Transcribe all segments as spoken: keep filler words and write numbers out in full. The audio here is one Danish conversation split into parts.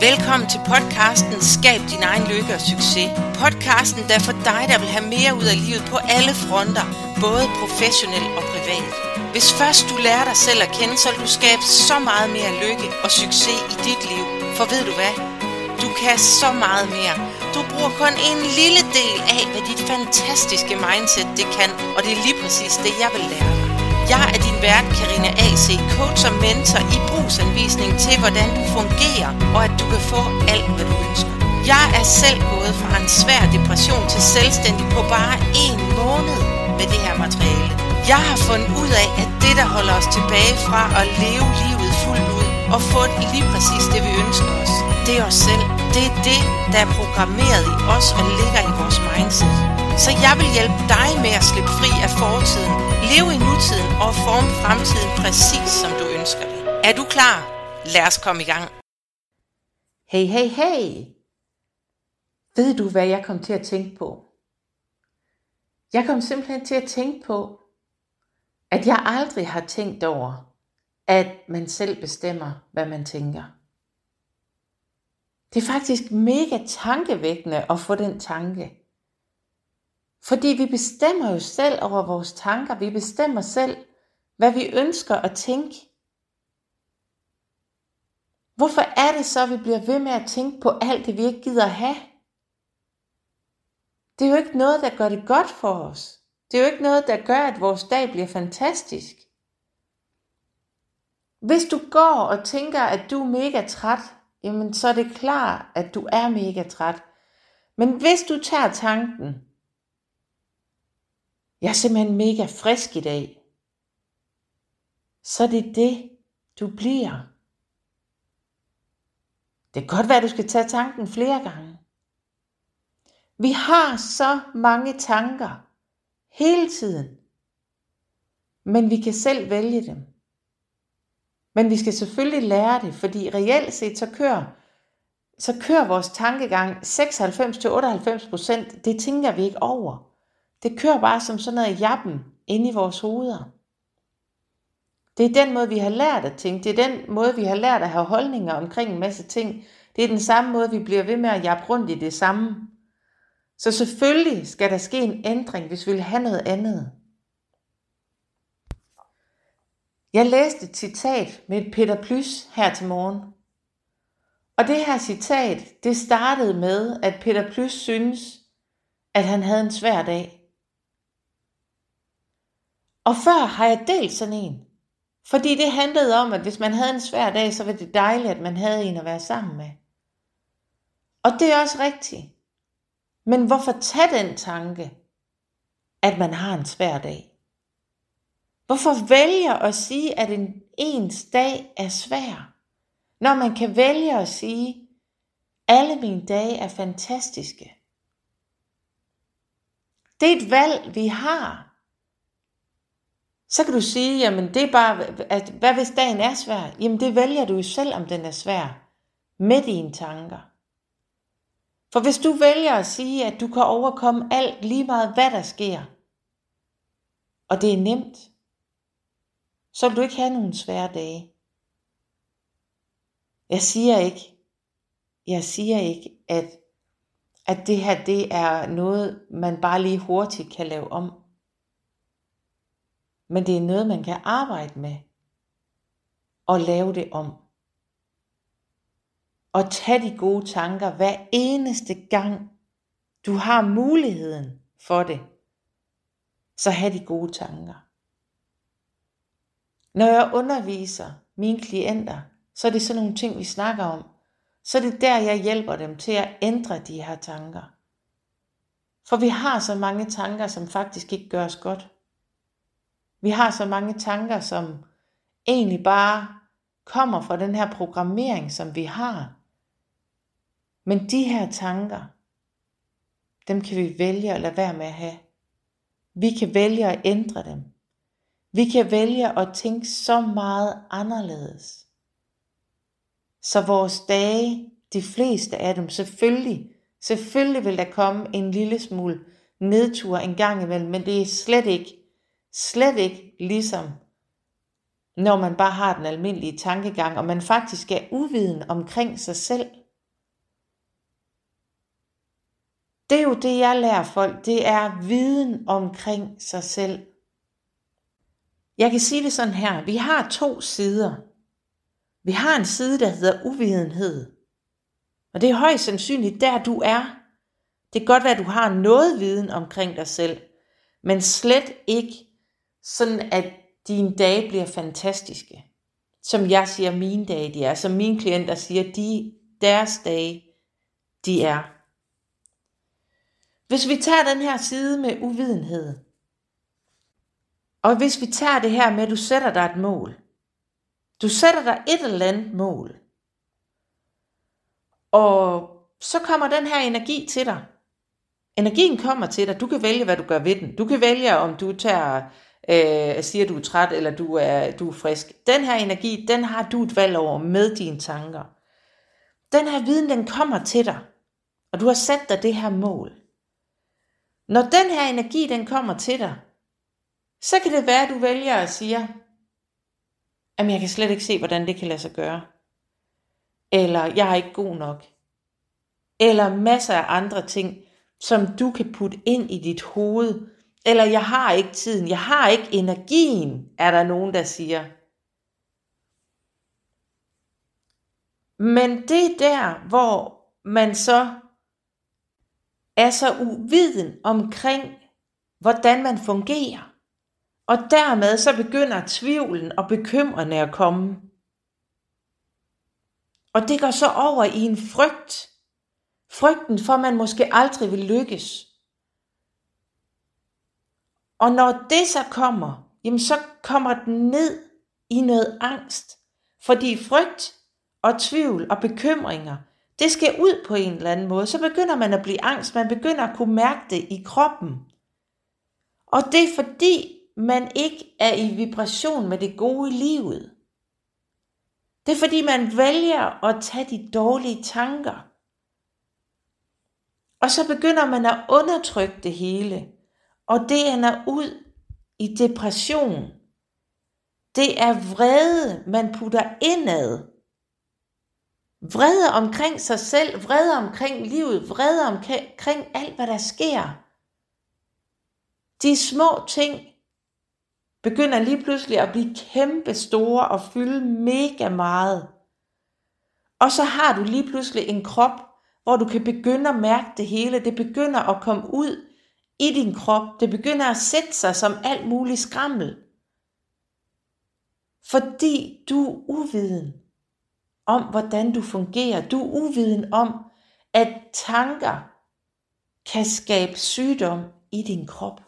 Velkommen til podcasten Skab din egen lykke og succes. Podcasten, der er for dig, der vil have mere ud af livet på alle fronter, både professionelt og privat. Hvis først du lærer dig selv at kende, så vil du skabe så meget mere lykke og succes i dit liv. For ved du hvad? Du kan så meget mere. Du bruger kun en lille del af, hvad dit fantastiske mindset det kan, og det er lige præcis det, jeg vil lære dig. Jeg er din vært, Karina A C, coach og mentor i brugsanvisning til, hvordan du fungerer, og at du kan få alt, hvad du ønsker. Jeg er selv gået fra en svær depression til selvstændig på bare en måned med det her materiale. Jeg har fundet ud af, at det, der holder os tilbage fra at leve livet fuldt ud og få lige præcis det, vi ønsker os, det er os selv. Det er det, der er programmeret i os og ligger i vores mindset. Så jeg vil hjælpe dig med at slippe fri af fortiden, leve i nutiden og forme fremtiden præcis som du ønsker det. Er du klar? Lad os komme i gang. Hey, hey, hey. Ved du, hvad jeg kom til at tænke på? Jeg kom simpelthen til at tænke på, at jeg aldrig har tænkt over, at man selv bestemmer, hvad man tænker. Det er faktisk mega tankevækkende at få den tanke. Fordi vi bestemmer jo selv over vores tanker. Vi bestemmer selv, hvad vi ønsker at tænke. Hvorfor er det så, at vi bliver ved med at tænke på alt det, vi ikke gider have? Det er jo ikke noget, der gør det godt for os. Det er jo ikke noget, der gør, at vores dag bliver fantastisk. Hvis du går og tænker, at du er mega træt, jamen så er det klart, at du er mega træt. Men hvis du tager tanken, jeg er simpelthen mega frisk i dag, så er det det, du bliver. Det kan godt være, at du skal tage tanken flere gange. Vi har så mange tanker hele tiden, men vi kan selv vælge dem. Men vi skal selvfølgelig lære det, fordi reelt set så kører, så kører vores tankegang seksoghalvfems til otteoghalvfems procent, det tænker vi ikke over. Det kører bare som sådan noget jappen inde i vores hoveder. Det er den måde, vi har lært at tænke. Det er den måde, vi har lært at have holdninger omkring en masse ting. Det er den samme måde, vi bliver ved med at jappe rundt i det samme. Så selvfølgelig skal der ske en ændring, hvis vi vil have noget andet. Jeg læste et citat med et Peter Plys her til morgen. Og det her citat, det startede med, at Peter Plys synes, at han havde en svær dag. Og før har jeg delt sådan en. Fordi det handlede om, at hvis man havde en svær dag, så var det dejligt, at man havde en at være sammen med. Og det er også rigtigt. Men hvorfor tage den tanke, at man har en svær dag? Hvorfor vælge at sige, at en ens dag er svær? Når man kan vælge at sige, alle mine dage er fantastiske. Det er et valg, vi har. Så kan du sige, jamen det er bare, at hvad hvis dagen er svær? Jamen det vælger du jo selv, om den er svær, med dine tanker. For hvis du vælger at sige, at du kan overkomme alt lige meget, hvad der sker, og det er nemt, så vil du ikke have nogen svære dage. Jeg siger ikke, jeg siger ikke, at, at det her, det er noget, man bare lige hurtigt kan lave om. Men det er noget, man kan arbejde med og lave det om. Og tage de gode tanker hver eneste gang, du har muligheden for det. Så have de gode tanker. Når jeg underviser mine klienter, så er det sådan nogle ting, vi snakker om. Så er det der, jeg hjælper dem til at ændre de her tanker. For vi har så mange tanker, som faktisk ikke gør os godt. Vi har så mange tanker, som egentlig bare kommer fra den her programmering, som vi har. Men de her tanker, dem kan vi vælge at lade være med at have. Vi kan vælge at ændre dem. Vi kan vælge at tænke så meget anderledes. Så vores dage, de fleste af dem, selvfølgelig, selvfølgelig vil der komme en lille smule nedtur en gang imellem, men det er slet ikke, slet ikke ligesom, når man bare har den almindelige tankegang, og man faktisk er uviden omkring sig selv. Det er jo det, jeg lærer folk. Det er viden omkring sig selv. Jeg kan sige det sådan her. Vi har to sider. Vi har en side, der hedder uvidenhed. Og det er højst sandsynligt der, du er. Det kan godt være, at du har noget viden omkring dig selv. Men slet ikke sådan, at dine dage bliver fantastiske. Som jeg siger, mine dage de er. Som mine klienter siger, de, deres dage de er. Hvis vi tager den her side med uvidenhed, og hvis vi tager det her med, at du sætter dig et mål. Du sætter dig et eller andet mål. Og så kommer den her energi til dig. Energien kommer til dig. Du kan vælge, hvad du gør ved den. Du kan vælge, om du tager, øh, siger, du er træt, eller du er, du er frisk. Den her energi, den har du et valg over med dine tanker. Den her viden, den kommer til dig. Og du har sat dig det her mål. Når den her energi, den kommer til dig, så kan det være, at du vælger at sige, at jeg kan slet ikke se, hvordan det kan lade sig gøre. Eller jeg er ikke god nok. Eller masser af andre ting, som du kan putte ind i dit hoved. Eller jeg har ikke tiden, jeg har ikke energien, er der nogen, der siger. Men det er der, hvor man så er så uviden omkring, hvordan man fungerer. Og dermed så begynder tvivlen og bekymrende at komme. Og det går så over i en frygt. Frygten for, at man måske aldrig vil lykkes. Og når det så kommer, jamen så kommer den ned i noget angst. Fordi frygt og tvivl og bekymringer, det skal ud på en eller anden måde. Så begynder man at blive angst. Man begynder at kunne mærke det i kroppen. Og det er fordi, man ikke er i vibration med det gode i livet. Det er fordi, man vælger at tage de dårlige tanker. Og så begynder man at undertrykke det hele. Og det ender ud i depression. Det er vrede, man putter indad. Vrede omkring sig selv, vrede omkring livet, vrede omkring alt, hvad der sker. De små ting begynder lige pludselig at blive kæmpe store og fylde mega meget. Og så har du lige pludselig en krop, hvor du kan begynde at mærke det hele. Det begynder at komme ud i din krop. Det begynder at sætte sig som alt muligt skrammel. Fordi du er uviden om, hvordan du fungerer. Du er uviden om, at tanker kan skabe sygdom i din krop.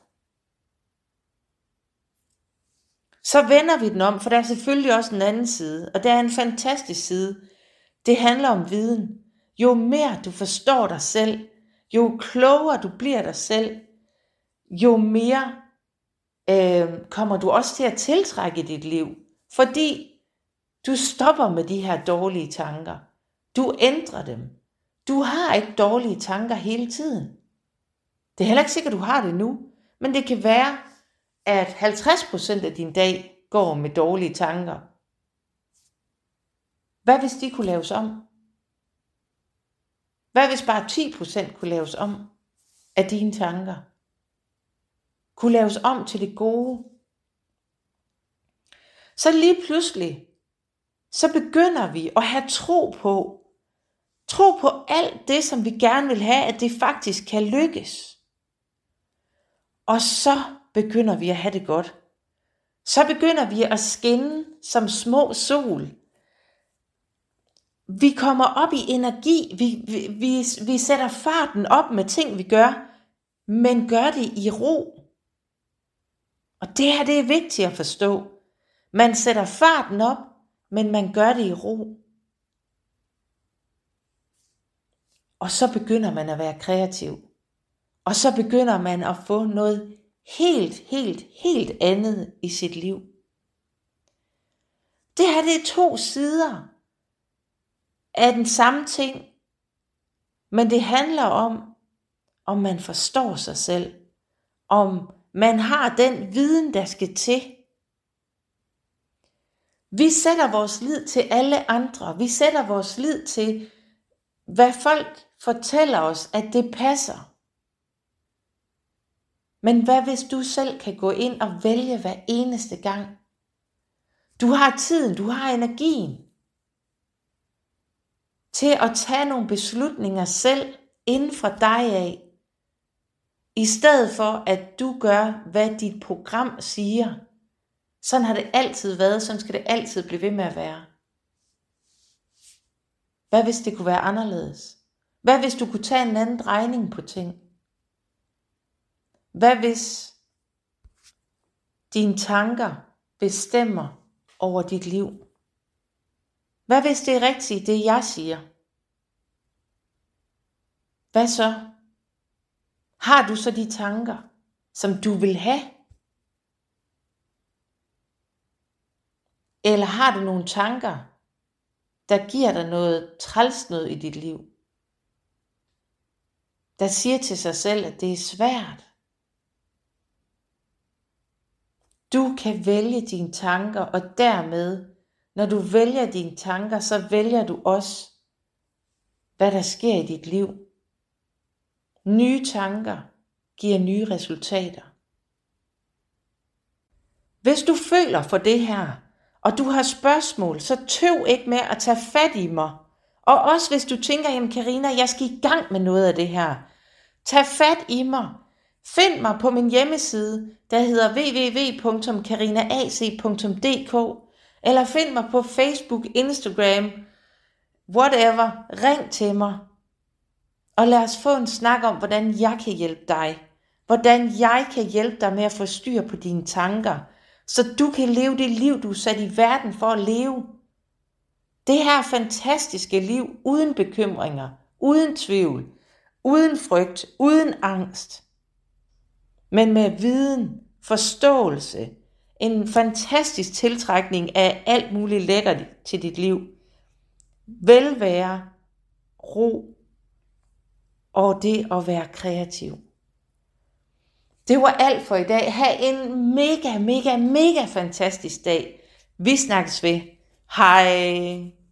Så vender vi den om, for der er selvfølgelig også en anden side, og der er en fantastisk side. Det handler om viden. Jo mere du forstår dig selv, jo klogere du bliver dig selv, jo mere øh, kommer du også til at tiltrække i dit liv. Fordi du stopper med de her dårlige tanker. Du ændrer dem. Du har ikke dårlige tanker hele tiden. Det er heller ikke sikkert, du har det nu, men det kan være, at halvtreds procent af din dag går med dårlige tanker. Hvad hvis de kunne laves om? Hvad hvis bare ti procent kunne laves om af dine tanker? Kunne laves om til det gode? Så lige pludselig, så begynder vi at have tro på, tro på alt det, som vi gerne vil have, at det faktisk kan lykkes. Og så begynder vi at have det godt. Så begynder vi at skinne som små sol. Vi kommer op i energi. Vi, vi, vi, vi sætter farten op med ting, vi gør, men gør det i ro. Og det her, det er vigtigt at forstå. Man sætter farten op, men man gør det i ro. Og så begynder man at være kreativ. Og så begynder man at få noget helt, helt, helt andet i sit liv. Det her, det er to sider af den samme ting. Men det handler om, om man forstår sig selv. Om man har den viden, der skal til. Vi sætter vores lid til alle andre. Vi sætter vores lid til, hvad folk fortæller os, at det passer. Men hvad hvis du selv kan gå ind og vælge hver eneste gang? Du har tiden, du har energien til at tage nogle beslutninger selv inden for dig af, i stedet for at du gør, hvad dit program siger. Sådan har det altid været, sådan skal det altid blive ved med at være. Hvad hvis det kunne være anderledes? Hvad hvis du kunne tage en anden drejning på ting? Hvad hvis dine tanker bestemmer over dit liv? Hvad hvis det er rigtigt, det jeg siger? Hvad så? Har du så de tanker, som du vil have? Eller har du nogle tanker, der giver dig noget træls noget i dit liv? Der siger til sig selv, at det er svært. Du kan vælge dine tanker, og dermed, når du vælger dine tanker, så vælger du også, hvad der sker i dit liv. Nye tanker giver nye resultater. Hvis du føler for det her, og du har spørgsmål, så tøv ikke med at tage fat i mig. Og også hvis du tænker, jamen Karina, jeg skal i gang med noget af det her. Tag fat i mig. Find mig på min hjemmeside, der hedder w w w punktum karina a c punktum d k, eller find mig på Facebook, Instagram, whatever. Ring til mig, og lad os få en snak om, hvordan jeg kan hjælpe dig. Hvordan jeg kan hjælpe dig med at få styr på dine tanker, så du kan leve det liv, du er sat i verden for at leve. Det her fantastiske liv uden bekymringer, uden tvivl, uden frygt, uden angst. Men med viden, forståelse, en fantastisk tiltrækning af alt muligt lækkert til dit liv. Velvære, ro og det at være kreativ. Det var alt for i dag. Ha' en mega, mega, mega fantastisk dag. Vi snakkes ved. Hej.